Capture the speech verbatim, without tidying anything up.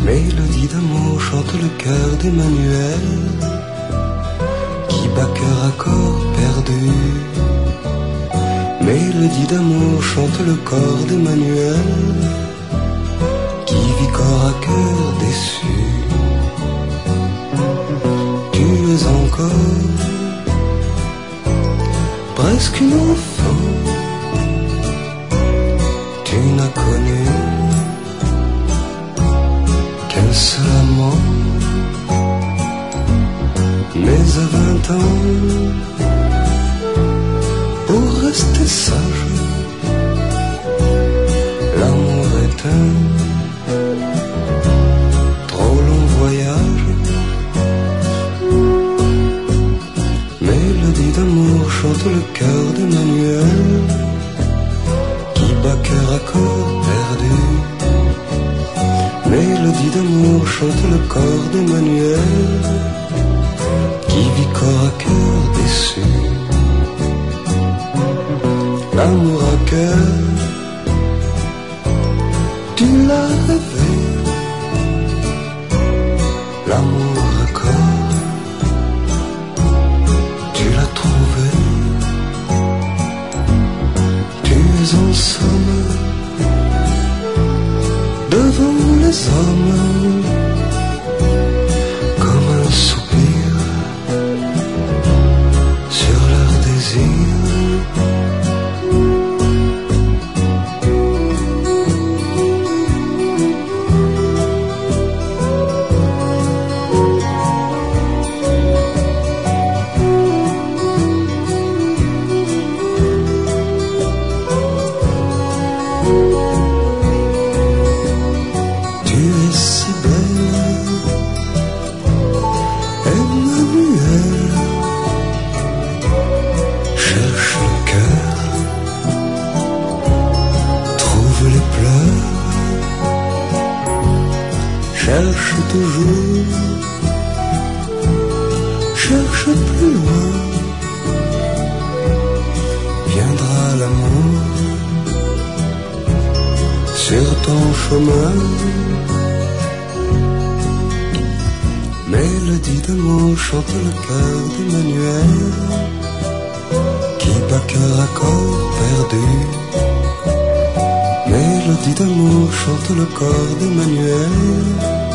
Mélodie d'amour chante le cœur d'Emmanuel, qui bat cœur à corps perdu. Mélodie d'amour chante le corps d'Emmanuel, qui vit corps à cœur déçu. Tu es encore presque une enfant, tu n'as connu qu'un seul amant. Mais à vingt ans, pour rester sage, l'amour est un trop long voyage. Mélodie d'amour chante le cœur d'Emmanuel, qui bat cœur à corps perdu. Mélodie d'amour chante le corps d'Emmanuel, qui vit corps à cœur déçu. L'amour à cœur, tu l'as rêvé. L'amour à corps, tu l'as trouvé. Tu es en somme devant les hommes, comme un soupir sur leur désir. Cherche toujours, cherche plus loin, viendra l'amour sur ton chemin. Mélodie d'amour chante le cœur d'Emmanuel, qui bat cœur à corps perdu. Mélodie d'amour chante le corps d'Emmanuel,